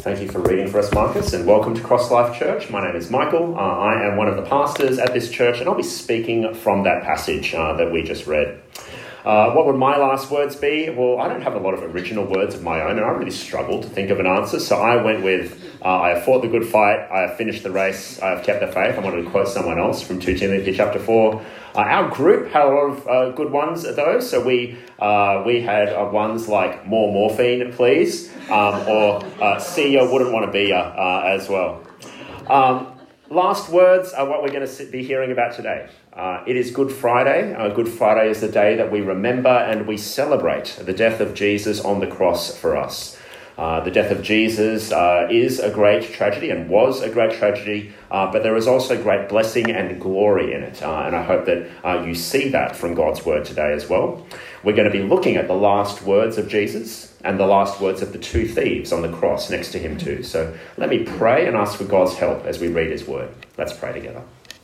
Thank you for reading for us, Marcus, and welcome to Cross Life Church. My name is Michael. I am one of the pastors at this church, and I'll be speaking from that passage that we just read. What would my last words be? Well, I don't have a lot of original words of my own, and I really struggled to think of an answer, so I went with, I have fought the good fight, I have finished the race, I have kept the faith. I wanted to quote someone else from 2 Timothy chapter 4. Our group had a lot of good ones, though, so we had ones like more morphine, please, or see ya, wouldn't want to be ya as well. Last words are what we're going to be hearing about today. It is Good Friday. Good Friday is the day that we remember and we celebrate the death of Jesus on the cross for us. The death of Jesus is a great tragedy and was a great tragedy, but there is also great blessing and glory in it. And I hope that you see that from God's word today as well. We're going to be looking at the last words of Jesus and the last words of the two thieves on the cross next to him too. So let me pray and ask for God's help as we read his word. Let's pray together.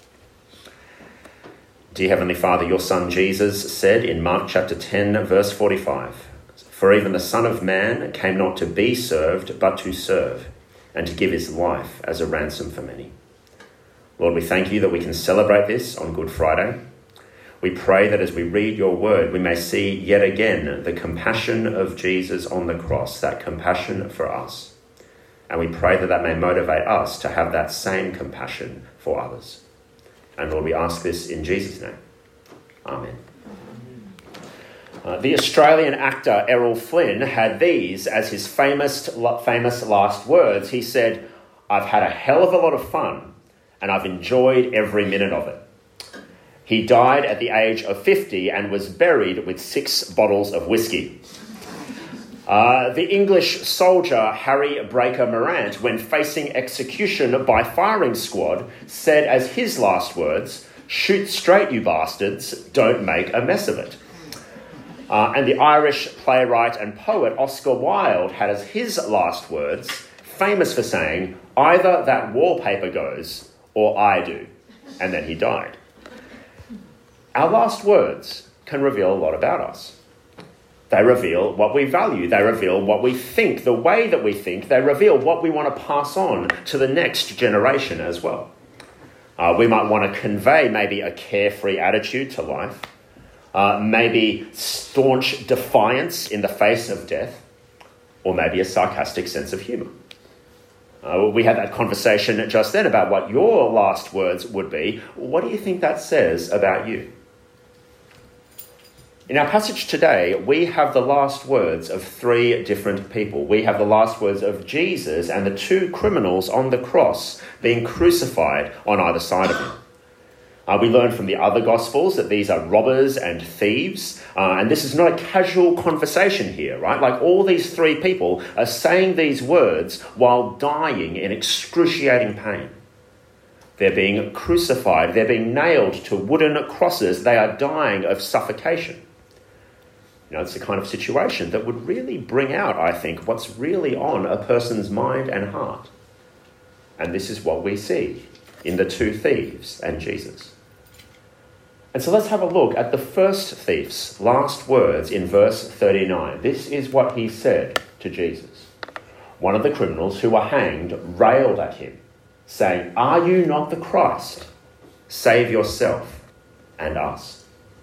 Dear Heavenly Father, your Son Jesus said in Mark chapter 10, verse 45, "For even the Son of Man came not to be served, but to serve, and to give his life as a ransom for many." Lord, we thank you that we can celebrate this on Good Friday. We pray that as we read your word, we may see yet again the compassion of Jesus on the cross, that compassion for us. And we pray that that may motivate us to have that same compassion for others. And Lord, we ask this in Jesus' name. Amen. The Australian actor Errol Flynn had these as his famous last words. He said, "I've had a hell of a lot of fun, and I've enjoyed every minute of it." He died at the age of 50 and was buried with 6 bottles of whiskey. The English soldier Harry Breaker Morant, when facing execution by firing squad, said as his last words, "Shoot straight, you bastards, don't make a mess of it." And the Irish playwright and poet Oscar Wilde had as his last words, famous for saying, "Either that wallpaper goes or I do." And then he died. Our last words can reveal a lot about us. They reveal what we value. They reveal what we think, the way that we think. They reveal what we want to pass on to the next generation as well. We might want to convey maybe a carefree attitude to life, maybe staunch defiance in the face of death, or maybe a sarcastic sense of humour. We had that conversation just then about what your last words would be. What do you think that says about you? In our passage today, we have the last words of 3 different people. We have the last words of Jesus and the 2 criminals on the cross being crucified on either side of him. We learn from the other Gospels that these are robbers and thieves, and this is not a casual conversation here, right? Like all these 3 people are saying these words while dying in excruciating pain. They're being crucified, they're being nailed to wooden crosses, they are dying of suffocation. You know, it's the kind of situation that would really bring out, I think, what's really on a person's mind and heart. And this is what we see in the 2 thieves and Jesus. And so let's have a look at the first thief's last words in verse 39. This is what he said to Jesus. One of the criminals who were hanged railed at him, saying, "Are you not the Christ? Save yourself and us."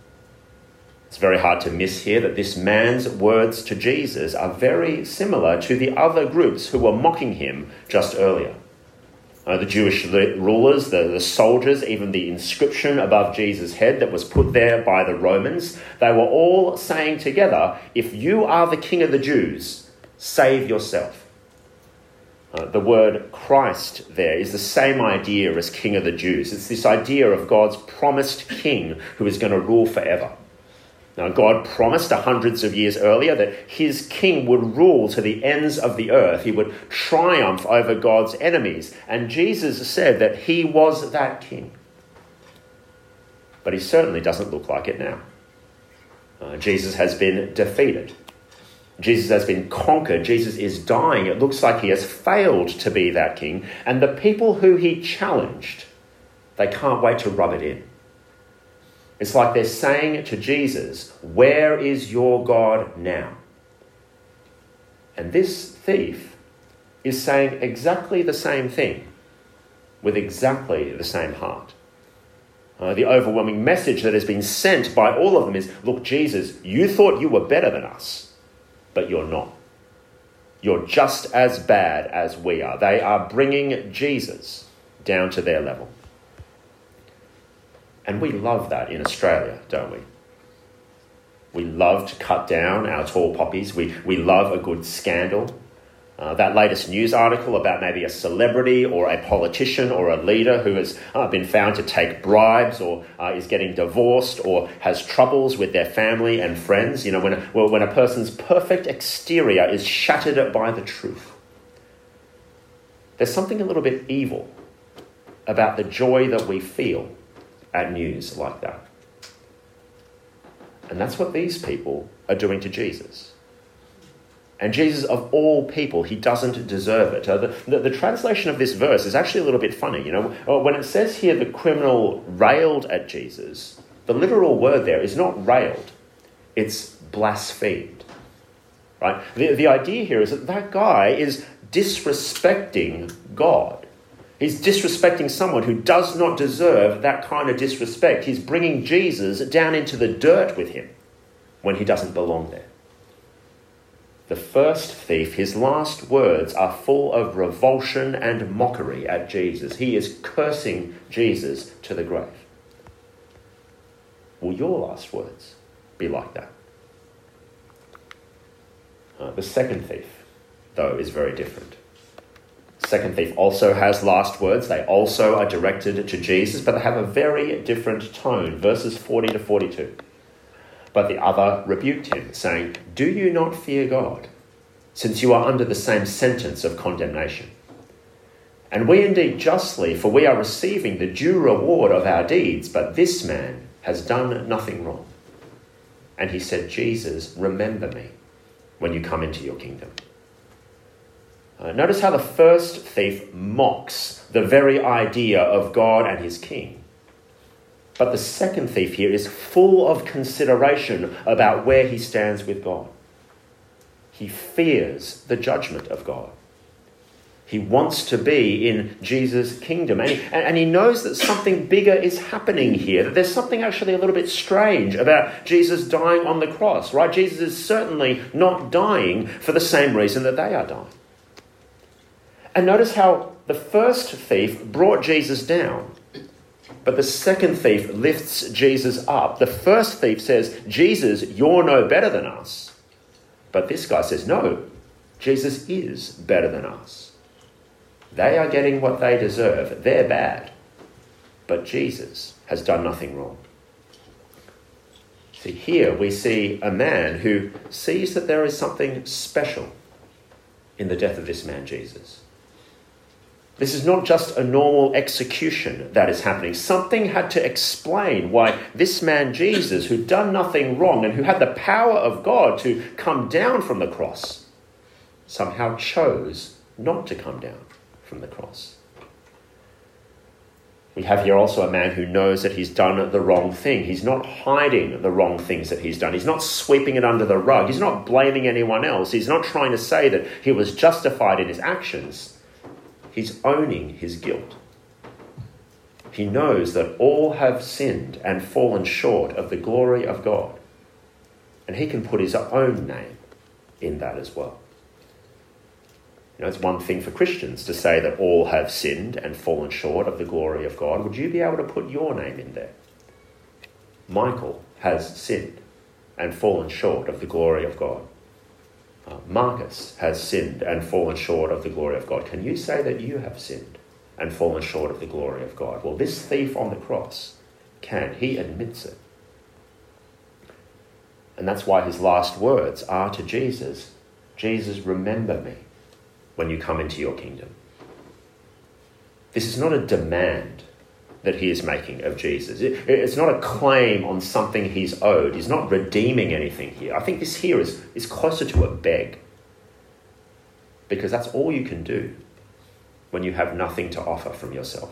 It's very hard to miss here that this man's words to Jesus are very similar to the other groups who were mocking him just earlier. The Jewish rulers, the soldiers, even the inscription above Jesus' head that was put there by the Romans, they were all saying together, "If you are the King of the Jews, save yourself." The word Christ there is the same idea as King of the Jews. It's this idea of God's promised king who is going to rule forever. Now, God promised hundreds of years earlier that his king would rule to the ends of the earth. He would triumph over God's enemies. And Jesus said that he was that king. But he certainly doesn't look like it now. Jesus has been defeated. Jesus has been conquered. Jesus is dying. It looks like he has failed to be that king. And the people who he challenged, they can't wait to rub it in. It's like they're saying to Jesus, "Where is your God now?" And this thief is saying exactly the same thing with exactly the same heart. The overwhelming message that has been sent by all of them is, look, Jesus, you thought you were better than us, but you're not. You're just as bad as we are. They are bringing Jesus down to their level. And we love that in Australia, don't we? We love to cut down our tall poppies. We love a good scandal. That latest news article about maybe a celebrity or a politician or a leader who has been found to take bribes or is getting divorced or has troubles with their family and friends. You know, when a person's perfect exterior is shattered by the truth. There's something a little bit evil about the joy that we feel at news like that. And that's what these people are doing to Jesus. And Jesus, of all people, he doesn't deserve it. The translation of this verse is actually a little bit funny. You know, when it says here the criminal railed at Jesus, the literal word there is not railed, it's blasphemed. Right? The idea here is that guy is disrespecting God. He's disrespecting someone who does not deserve that kind of disrespect. He's bringing Jesus down into the dirt with him when he doesn't belong there. The first thief, his last words are full of revulsion and mockery at Jesus. He is cursing Jesus to the grave. Will your last words be like that? The second thief, though, is very different. The second thief also has last words. They also are directed to Jesus, but they have a very different tone. Verses 40 to 42. But the other rebuked him, saying, "Do you not fear God, since you are under the same sentence of condemnation? And we indeed justly, for we are receiving the due reward of our deeds, but this man has done nothing wrong." And he said, "Jesus, remember me when you come into your kingdom." Notice how the first thief mocks the very idea of God and his king. But the second thief here is full of consideration about where he stands with God. He fears the judgment of God. He wants to be in Jesus' kingdom. And he knows that something bigger is happening here, that there's something actually a little bit strange about Jesus dying on the cross, right? Jesus is certainly not dying for the same reason that they are dying. And notice how the first thief brought Jesus down, but the second thief lifts Jesus up. The first thief says, "Jesus, you're no better than us." But this guy says, "No, Jesus is better than us." They are getting what they deserve. They're bad. But Jesus has done nothing wrong. See, here we see a man who sees that there is something special in the death of this man, Jesus. This is not just a normal execution that is happening. Something had to explain why this man Jesus, who'd done nothing wrong and who had the power of God to come down from the cross, somehow chose not to come down from the cross. We have here also a man who knows that he's done the wrong thing. He's not hiding the wrong things that he's done. He's not sweeping it under the rug. He's not blaming anyone else. He's not trying to say that he was justified in his actions. He's owning his guilt. He knows that all have sinned and fallen short of the glory of God. And he can put his own name in that as well. You know, it's one thing for Christians to say that all have sinned and fallen short of the glory of God. Would you be able to put your name in there? Michael has sinned and fallen short of the glory of God. Marcus has sinned and fallen short of the glory of God. Can you say that you have sinned and fallen short of the glory of God? Well, this thief on the cross can. He admits it. And that's why his last words are to Jesus, "Jesus, remember me when you come into your kingdom." This is not a demand that he is making of Jesus. It's not a claim on something he's owed. He's not redeeming anything here. I think this here is closer to a beg, because that's all you can do when you have nothing to offer from yourself.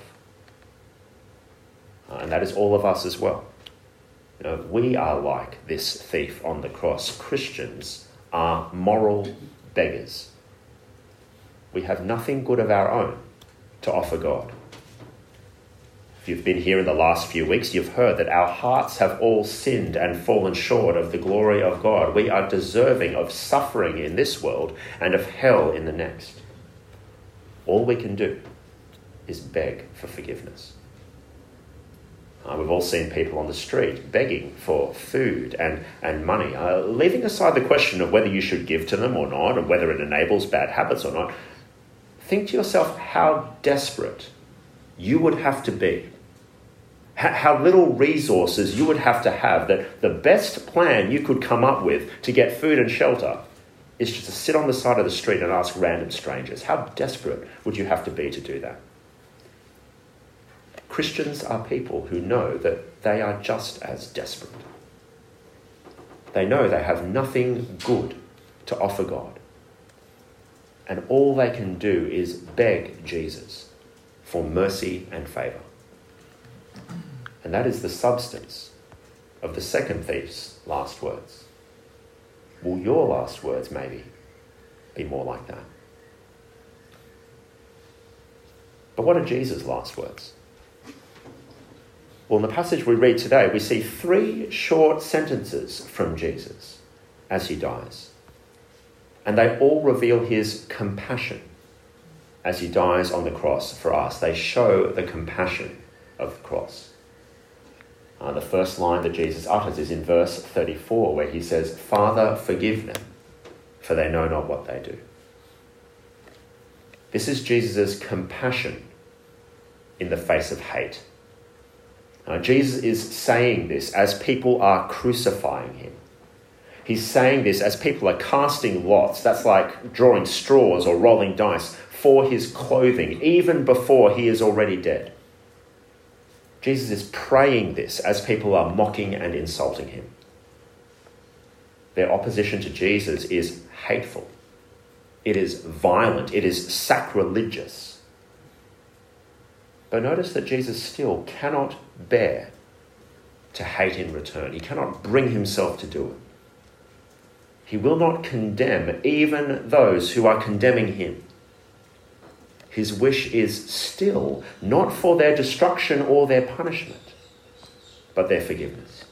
And that is all of us as well. You know, we are like this thief on the cross. Christians are moral beggars. We have nothing good of our own to offer God. If you've been here in the last few weeks, you've heard that our hearts have all sinned and fallen short of the glory of God. We are deserving of suffering in this world and of hell in the next. All we can do is beg for forgiveness. We've all seen people on the street begging for food and money, leaving aside the question of whether you should give to them or not, and whether it enables bad habits or not. Think to yourself how desperate you would have to be, how little resources you would have to have, that the best plan you could come up with to get food and shelter is just to sit on the side of the street and ask random strangers. How desperate would you have to be to do that? Christians are people who know that they are just as desperate. They know they have nothing good to offer God. And all they can do is beg Jesus for mercy and favour. And that is the substance of the second thief's last words. Will your last words maybe be more like that? But what are Jesus' last words? Well, in the passage we read today, we see 3 short sentences from Jesus as he dies. And they all reveal his compassion as he dies on the cross for us. They show the compassion of the cross. The first line that Jesus utters is in verse 34, where he says, "Father, forgive them, for they know not what they do." This is Jesus' compassion in the face of hate. Jesus is saying this as people are crucifying him. He's saying this as people are casting lots. That's like drawing straws or rolling dice for his clothing, even before he is already dead. Jesus is praying this as people are mocking and insulting him. Their opposition to Jesus is hateful. It is violent. It is sacrilegious. But notice that Jesus still cannot bear to hate in return. He cannot bring himself to do it. He will not condemn even those who are condemning him. His wish is still not for their destruction or their punishment, but their forgiveness.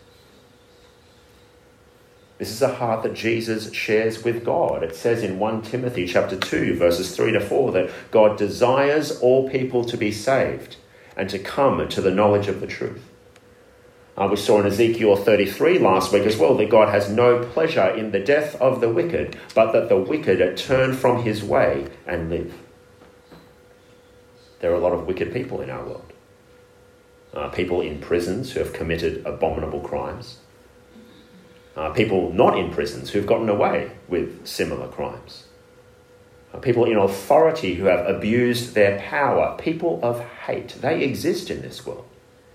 This is a heart that Jesus shares with God. It says in 1 Timothy chapter 2, verses 3 to 4, that God desires all people to be saved and to come to the knowledge of the truth. We saw in Ezekiel 33 last week as well that God has no pleasure in the death of the wicked, but that the wicked turn from his way and live. There are a lot of wicked people in our world. People in prisons who have committed abominable crimes. People not in prisons who've gotten away with similar crimes. People in authority who have abused their power. People of hate. They exist in this world.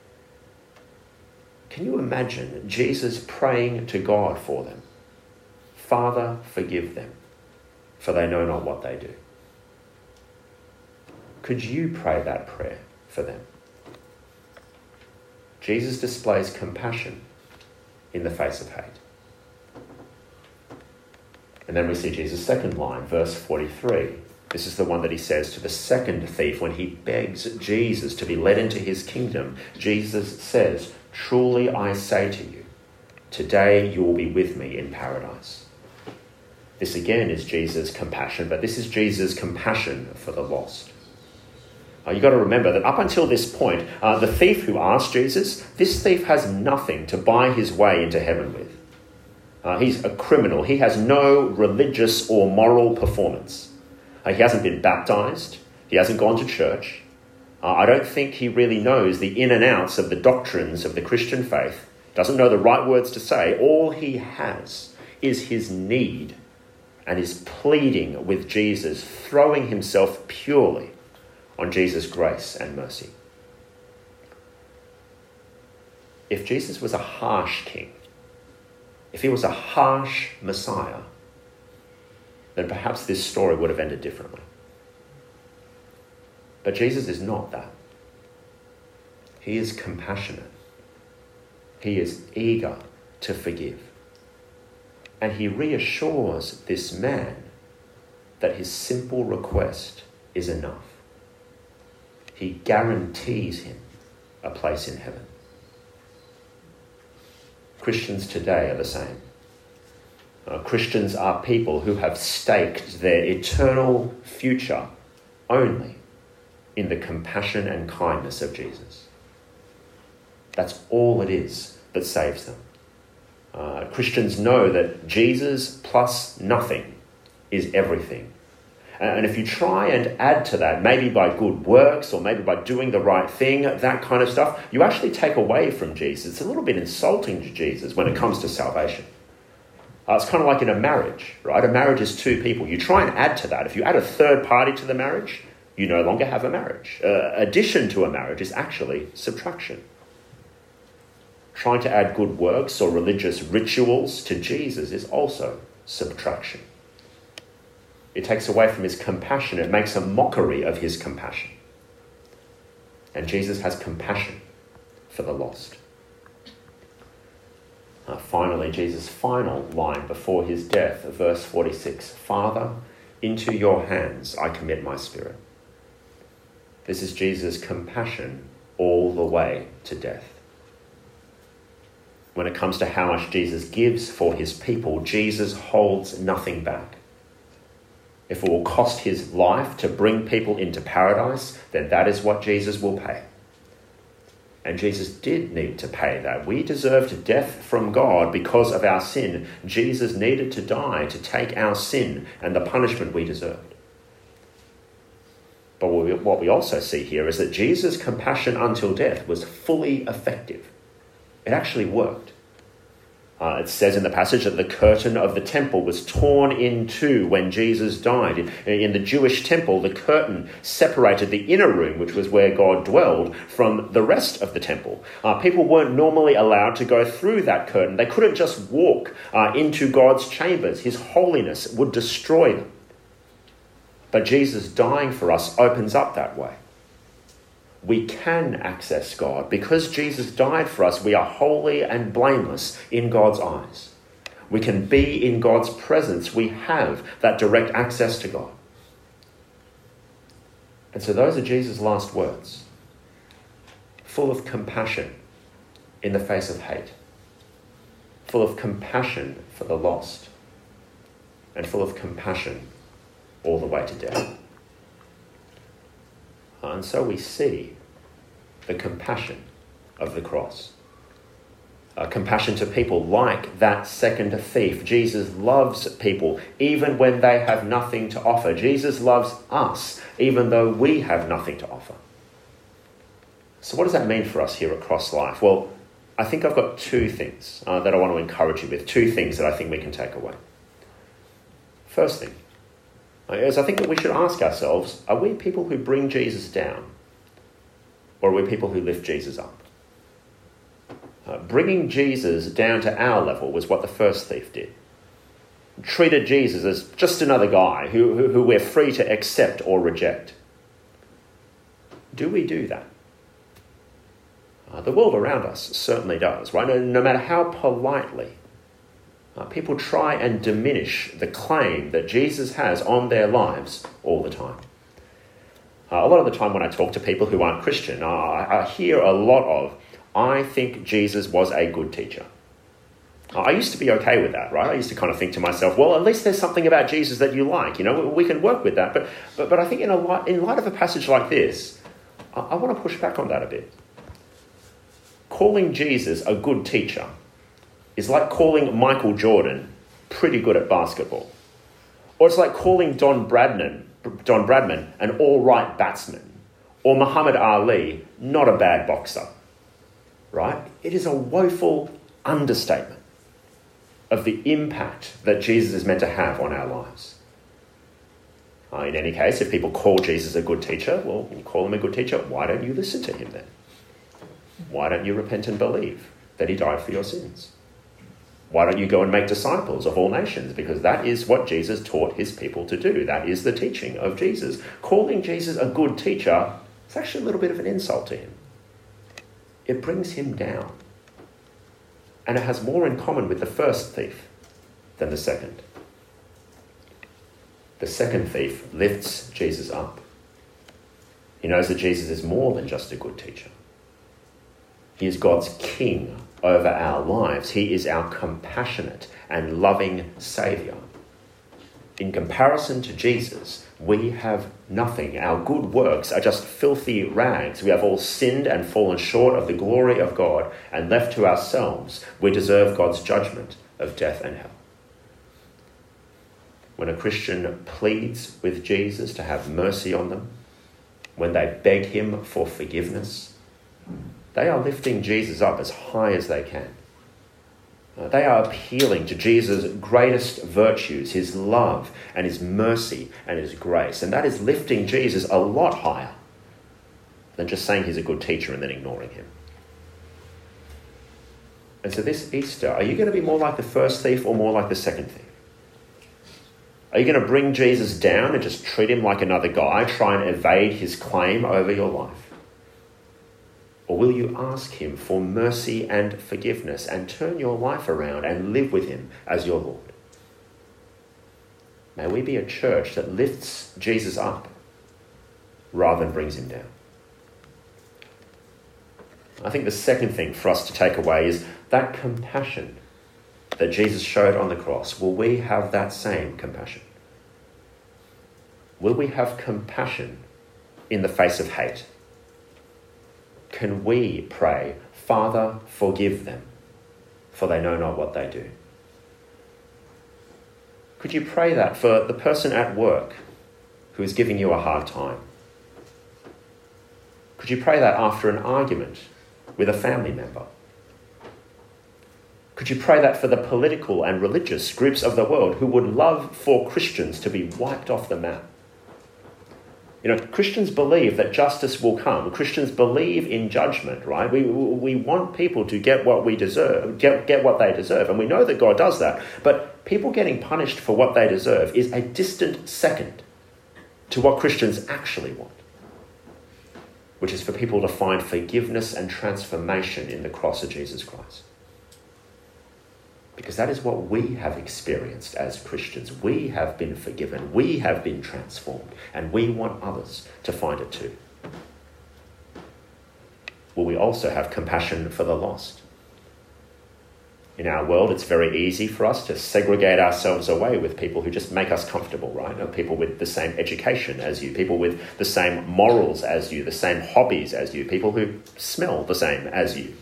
Can you imagine Jesus praying to God for them? Father, forgive them, for they know not what they do. Could you pray that prayer for them? Jesus displays compassion in the face of hate. And then we see Jesus' second line, verse 43. This is the one that he says to the second thief when he begs Jesus to be led into his kingdom. Jesus says, "Truly I say to you, today you will be with me in paradise." This again is Jesus' compassion, but this is Jesus' compassion for the lost. You've got to remember that up until this point, the thief who asked Jesus, this thief has nothing to buy his way into heaven with. He's a criminal. He has no religious or moral performance. He hasn't been baptized. He hasn't gone to church. I don't think he really knows the in and outs of the doctrines of the Christian faith. Doesn't know the right words to say. All he has is his need and is pleading with Jesus, throwing himself purely on Jesus' grace and mercy. If Jesus was a harsh king, if he was a harsh Messiah, then perhaps this story would have ended differently. But Jesus is not that. He is compassionate. He is eager to forgive. And he reassures this man that his simple request is enough. He guarantees him a place in heaven. Christians today are the same. Christians are people who have staked their eternal future only in the compassion and kindness of Jesus. That's all it is that saves them. Christians know that Jesus plus nothing is everything. And if you try and add to that, maybe by good works or maybe by doing the right thing, that kind of stuff, you actually take away from Jesus. It's a little bit insulting to Jesus when it comes to salvation. It's kind of like in a marriage, right? A marriage is two people. You try and add to that. If you add a third party to the marriage, you no longer have a marriage. Addition to a marriage is actually subtraction. Trying to add good works or religious rituals to Jesus is also subtraction. It takes away from his compassion. It makes a mockery of his compassion. And Jesus has compassion for the lost. Finally, Jesus' final line before his death, verse 46, Father, into your hands I commit my spirit. This is Jesus' compassion all the way to death. When it comes to how much Jesus gives for his people, Jesus holds nothing back. If it will cost his life to bring people into paradise, then that is what Jesus will pay. And Jesus did need to pay that. We deserved death from God because of our sin. Jesus needed to die to take our sin and the punishment we deserved. But what we also see here is that Jesus' compassion until death was fully effective. It actually worked. It says in the passage that the curtain of the temple was torn in two when Jesus died. In the Jewish temple, the curtain separated the inner room, which was where God dwelled, from the rest of the temple. People weren't normally allowed to go through that curtain. They couldn't just walk into God's chambers. His holiness would destroy them. But Jesus dying for us opens up that way. We can access God. Because Jesus died for us, we are holy and blameless in God's eyes. We can be in God's presence. We have that direct access to God. And so those are Jesus' last words, full of compassion in the face of hate, full of compassion for the lost, and full of compassion all the way to death. And so we see the compassion of the cross. Compassion to people like that second thief. Jesus loves people even when they have nothing to offer. Jesus loves us even though we have nothing to offer. So what does that mean for us here at Cross Life? Well, I think I've got two things that I want to encourage you with. Two things that I think we can take away. First thing is I think that we should ask ourselves, are we people who bring Jesus down? Or are we people who lift Jesus up? Bringing Jesus down to our level was what the first thief did. Treated Jesus as just another guy who we're free to accept or reject. Do we do that? The world around us certainly does, right? No matter how politely people try and diminish the claim that Jesus has on their lives all the time. A lot of the time when I talk to people who aren't Christian, I hear a lot of, I think Jesus was a good teacher. I used to be okay with that, right? I used to kind of think to myself, well, at least there's something about Jesus that you like. You know, we can work with that. But I think in light of a passage like this, I want to push back on that a bit. Calling Jesus a good teacher is like calling Michael Jordan pretty good at basketball. Or it's like calling Don Bradman an all-right batsman. Or Muhammad Ali not a bad boxer. Right? It is a woeful understatement of the impact that Jesus is meant to have on our lives. In any case, if people call Jesus a good teacher, well, you call him a good teacher, why don't you listen to him then? Why don't you repent and believe that he died for your sins? Why don't you go and make disciples of all nations? Because that is what Jesus taught his people to do. That is the teaching of Jesus. Calling Jesus a good teacher is actually a little bit of an insult to him. It brings him down. And it has more in common with the first thief than the second. The second thief lifts Jesus up. He knows that Jesus is more than just a good teacher. He is God's king over our lives. He is our compassionate and loving Saviour. In comparison to Jesus, we have nothing. Our good works are just filthy rags. We have all sinned and fallen short of the glory of God, and left to ourselves, we deserve God's judgment of death and hell. When a Christian pleads with Jesus to have mercy on them, when they beg him for forgiveness, they are lifting Jesus up as high as they can. They are appealing to Jesus' greatest virtues, his love and his mercy and his grace. And that is lifting Jesus a lot higher than just saying he's a good teacher and then ignoring him. And so this Easter, are you going to be more like the first thief or more like the second thief? Are you going to bring Jesus down and just treat him like another guy, try and evade his claim over your life? Or will you ask him for mercy and forgiveness and turn your life around and live with him as your Lord? May we be a church that lifts Jesus up rather than brings him down. I think the second thing for us to take away is that compassion that Jesus showed on the cross. Will we have that same compassion? Will we have compassion in the face of hate? Can we pray, Father, forgive them, for they know not what they do? Could you pray that for the person at work who is giving you a hard time? Could you pray that after an argument with a family member? Could you pray that for the political and religious groups of the world who would love for Christians to be wiped off the map? You know, Christians believe that justice will come. Christians believe in judgment, right? We want people to get what we deserve, get what they deserve. And we know that God does that. But people getting punished for what they deserve is a distant second to what Christians actually want, which is for people to find forgiveness and transformation in the cross of Jesus Christ. Because that is what we have experienced as Christians. We have been forgiven, we have been transformed, and we want others to find it too. Will we also have compassion for the lost? In our world, it's very easy for us to segregate ourselves away with people who just make us comfortable, right? People with the same education as you, people with the same morals as you, the same hobbies as you, people who smell the same as you.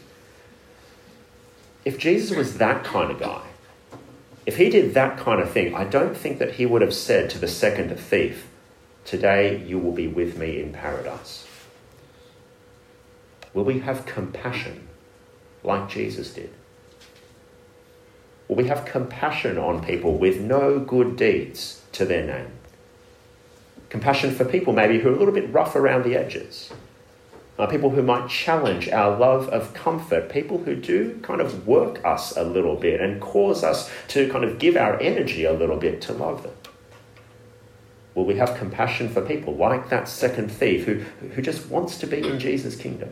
If Jesus was that kind of guy, if he did that kind of thing, I don't think that he would have said to the second thief, "Today you will be with me in paradise." Will we have compassion like Jesus did? Will we have compassion on people with no good deeds to their name? Compassion for people maybe who are a little bit rough around the edges. People who might challenge our love of comfort, people who do kind of work us a little bit and cause us to kind of give our energy a little bit to love them. Will we have compassion for people like that second thief who just wants to be in Jesus' kingdom?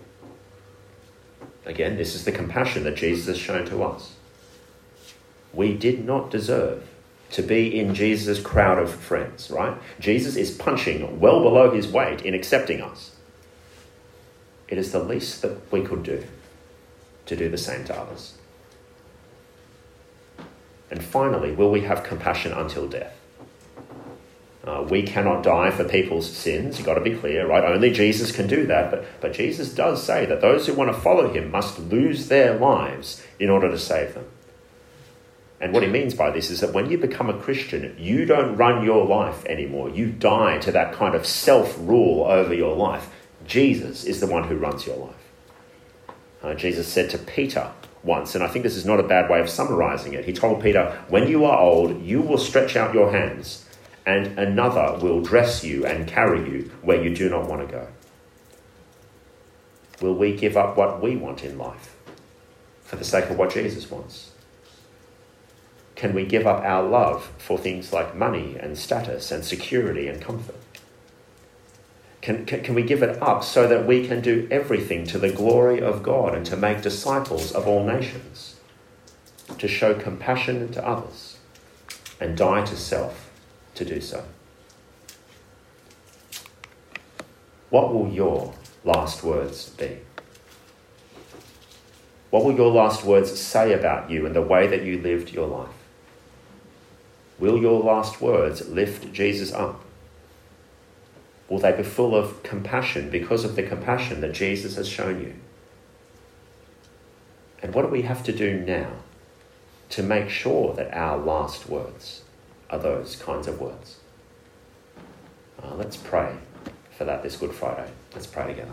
Again, this is the compassion that Jesus has shown to us. We did not deserve to be in Jesus' crowd of friends, right? Jesus is punching well below his weight in accepting us. It is the least that we could do to do the same to others. And finally, will we have compassion until death? We cannot die for people's sins. You've got to be clear, right? Only Jesus can do that. But Jesus does say that those who want to follow him must lose their lives in order to save them. And what he means by this is that when you become a Christian, you don't run your life anymore. You die to that kind of self-rule over your life. Jesus is the one who runs your life. Jesus said to Peter once, and I think this is not a bad way of summarizing it. He told Peter, "When you are old, you will stretch out your hands, and another will dress you and carry you where you do not want to go." Will we give up what we want in life for the sake of what Jesus wants? Can we give up our love for things like money and status and security and comfort? Can we give it up so that we can do everything to the glory of God and to make disciples of all nations, to show compassion to others and die to self to do so. What will your last words be? What will your last words say about you and the way that you lived your life? Will your last words lift Jesus up? Will they be full of compassion because of the compassion that Jesus has shown you? And what do we have to do now to make sure that our last words are those kinds of words? Let's pray for that this Good Friday. Let's pray together.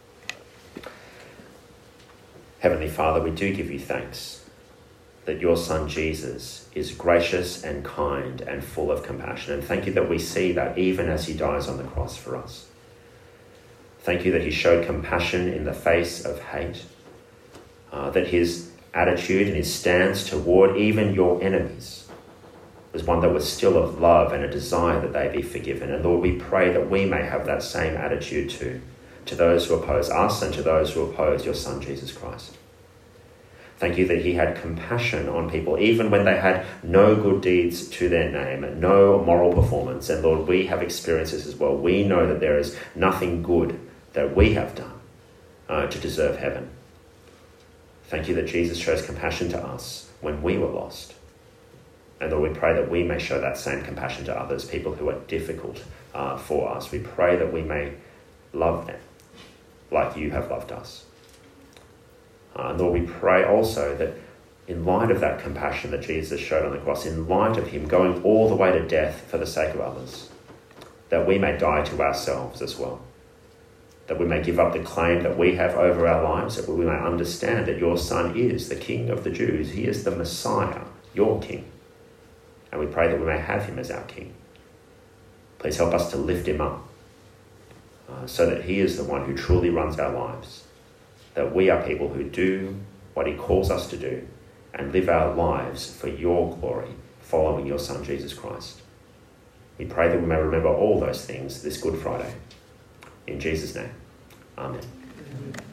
Heavenly Father, we do give you thanks that your Son Jesus is gracious and kind and full of compassion. And thank you that we see that even as he dies on the cross for us. Thank you that he showed compassion in the face of hate, that his attitude and his stance toward even your enemies was one that was still of love and a desire that they be forgiven. And Lord, we pray that we may have that same attitude too, to those who oppose us and to those who oppose your Son Jesus Christ. Thank you that he had compassion on people, even when they had no good deeds to their name, no moral performance. And Lord, we have experienced this as well. We know that there is nothing good that we have done to deserve heaven. Thank you that Jesus shows compassion to us when we were lost. And Lord, we pray that we may show that same compassion to others, people who are difficult for us. We pray that we may love them like you have loved us. And Lord, we pray also that in light of that compassion that Jesus showed on the cross, in light of him going all the way to death for the sake of others, that we may die to ourselves as well. That we may give up the claim that we have over our lives, that we may understand that your Son is the King of the Jews. He is the Messiah, your King. And we pray that we may have him as our King. Please help us to lift him up so that he is the one who truly runs our lives. That we are people who do what he calls us to do and live our lives for your glory, following your Son, Jesus Christ. We pray that we may remember all those things this Good Friday. In Jesus' name, amen.